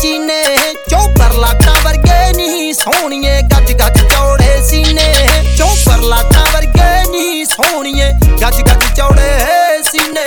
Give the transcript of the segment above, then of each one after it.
चीने chopper लाटा वर्गे नहीं सोनिए गज गज चौड़े सीने चोपर लाटा वर्गे नहीं सोनिए गज गज चौड़े सीने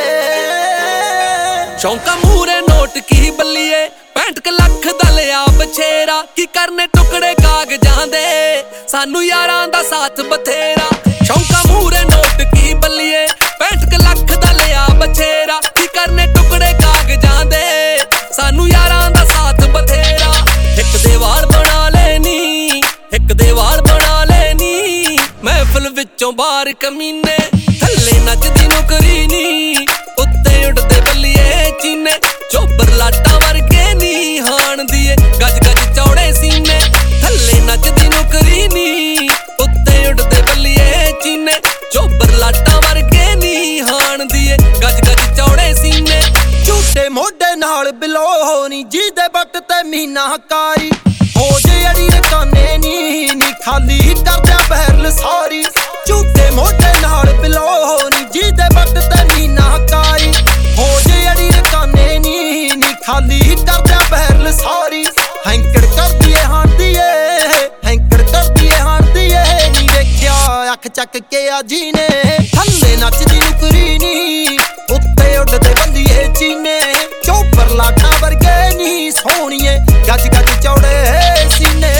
शौका मूरे नोट की बल्लीए 65 लाख दा लिया बछेरा की करने टुकड़े कागजां दे सानू यारां दा साथ बथेरा शौका मूरे नोट की बल्लीए 65 लाख दा लिया बछेरा की करने टुकड़े कागजां दे सानू यारां दा साथ बथेरा एक दीवार बना लेनी एक दीवार बना लेनी महफिल विचों बाहर कमीने थल्ले नचदी नुकरी नी उत्ते उड़दे बल्लीए चीने चोबर लाटा वर्गे नी हाण दिए गज गज चौड़े सीने थल्ले नचदी नुकरी नी उत्ते उड़दे बल्लीए चीने चोबर लाटा वर्गे नी हाण दिए गज गज चौड़े सीने झूठे मोढे नाल बिलो नी जिहदे बट ते मीना कारी हो जे अड़ी काने नी खाली करदा बहरल सारी झूठे मोढे नाल बिलो नी जिहदे बट ते मीना कारी हो जे अड़ी काने नी खाली करदा बहरल सारी हैंकड़ करदी ए हांदी ए हैंकड़ करदी ए हांदी ए नी वेख्या अख चक के आ जी ने थल्ले नचदी नुकरी नी उत्ते उड़दे बल्लीए चीने चोपर लाटा वर्गे नी सोनिए गज गज चौड़े सीने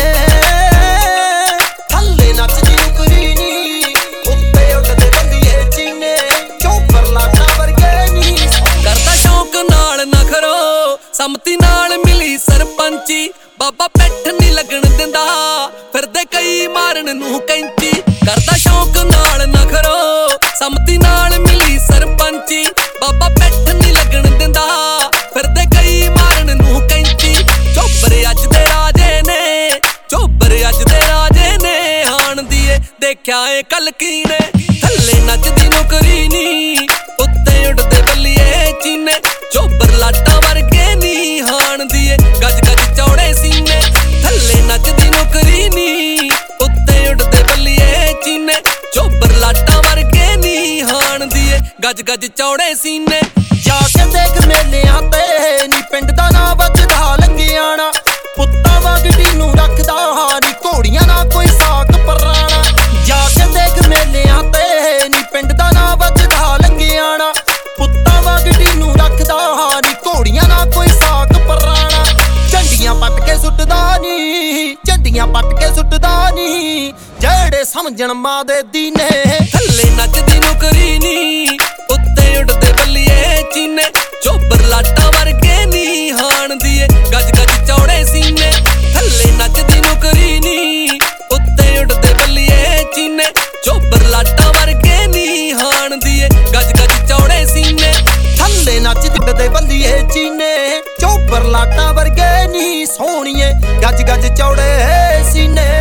थल्ले नचदी नुकरी नी उत्ते उड़दे बल्लीए चीने चोपर लाटा वर्गे नी करदा शौक नाल नखरो सम्मति नाल मिली सरपंची बाबा पैठ नी लगन दिंदा फिरदे कई मारन नूं कैंची करदा शौक नाल नखरो सम्मति नाल मिली सरपंची बाबा पैठ नी लगन दिंदा फिरदे कई मारन नूं कैंची चोबर अज दे राजे ने चोबर अज दे राजे ने हाण दिए देखिया ए कलकीने थल्ले नचदी नुकरी नी उत्ते उड़दे बल्लीए चीने चोबर लाटा वर्गे नी हाण दिए गज गज चौड़े सीने थल्ले नचदी नुकरी नी उत्ते उड़दे बल्लीए चीने चोबर लाटा वर्गे नी हाण दिए गज गज चौड़े सीने जाके देख मेलियां ते नी पिंड दा ना वजदा लंगियाना पुत्तां वागड़ी नूं रखदा नी घोड़ियां ना कोई साक पराना जाके देख मेलियां ते नी पिंड दा ना वजदा लंगियाना पुत्तां वागड़ी नूं रखदा नी घोड़ियां ना कोई साक पराना झंडियां पट के सुटदा नी झंडियां पट के सुटदा नी जेड़े समझण मां दे दीने थल्ले नचदी नुकरी नी उत्ते उड़दे बल्लीए चीने चोबर लाटा वर्गे नी हाण दिए गज गज चौड़े सीने थल्ले नचदी नुकरी नी उत्ते उड़दे बल्लीए चीने चोबर लाटा वर्गे नी हाण दिए गज गज चौड़े सीने थल्ले नचदे बल्लीए चीने चोबर लाटा वर्गे नी सोनिए गज गज चौड़े सीने।